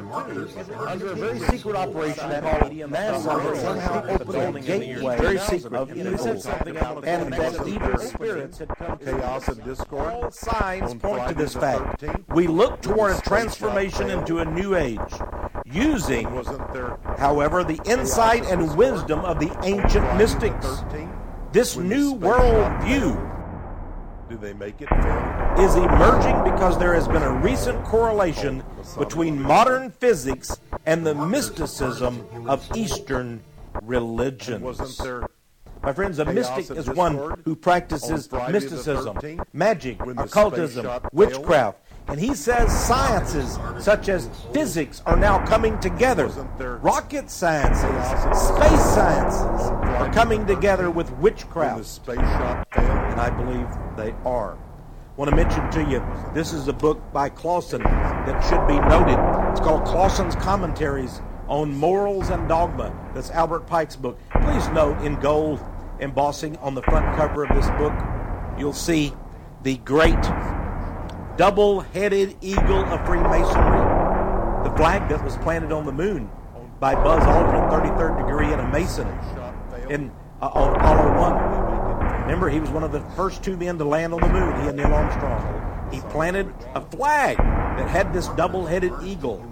under a very secret operation called NASA, somehow opened a gateway, very secret, of evil, and that evil spirits had come to Chaos and discord. All signs point to this fact. We look toward a transformation into a new age, using, however, the insight and wisdom of the ancient mystics. This new world view Do they make it fair? is emerging because there has been a recent correlation between modern physics and the mysticism of Eastern religions. Wasn't there My friends, a mystic is one who practices mysticism, magic, when the occultism, space shot witchcraft. And he says sciences such as physics are now coming together. Rocket sciences, space sciences are coming together with when the witchcraft. space shot failed? And I believe they are. I want to mention to you, this is a book by Clausen that should be noted. It's called Clausen's Commentaries on Morals and Dogma. That's Albert Pike's book. Please note in gold embossing on the front cover of this book, you'll see the great double-headed eagle of Freemasonry, the flag that was planted on the moon by Buzz Aldrin, 33rd degree and a Mason on Apollo 1. Remember, he was one of the first two men to land on the moon, he and Neil Armstrong. He planted a flag that had this double-headed eagle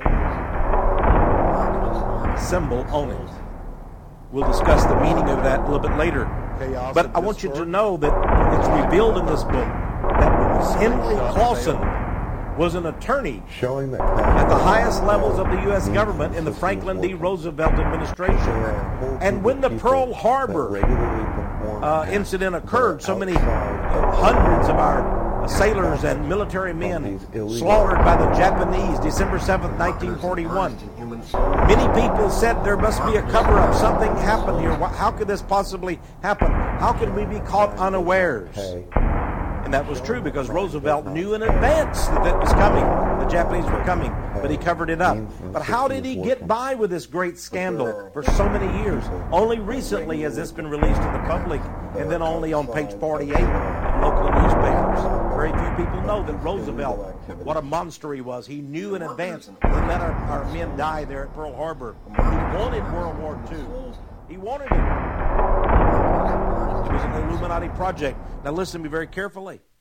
symbol on it. We'll discuss the meaning of that a little bit later. But I want you to know that it's revealed in this book that Henry Clausen was an attorney at the highest levels of the U.S. government in the Franklin D. Roosevelt administration. And when the Pearl Harbor incident occurred, so many hundreds of our sailors and military men slaughtered by the Japanese, December 7th, 1941. Many people said there must be a cover-up. Something happened here. How could this possibly happen? How could we be caught unawares? And that was true because Roosevelt knew in advance that that was coming. The Japanese were coming, but he covered it up. But how did he get by with this great scandal for so many years? Only recently has this been released to the public, and then only on page 48 of local newspapers. Very few people know that Roosevelt, what a monster he was. He knew in advance. He let our men die there at Pearl Harbor. He wanted World War II. He wanted it. It was an Illuminati project. Now listen to me very carefully.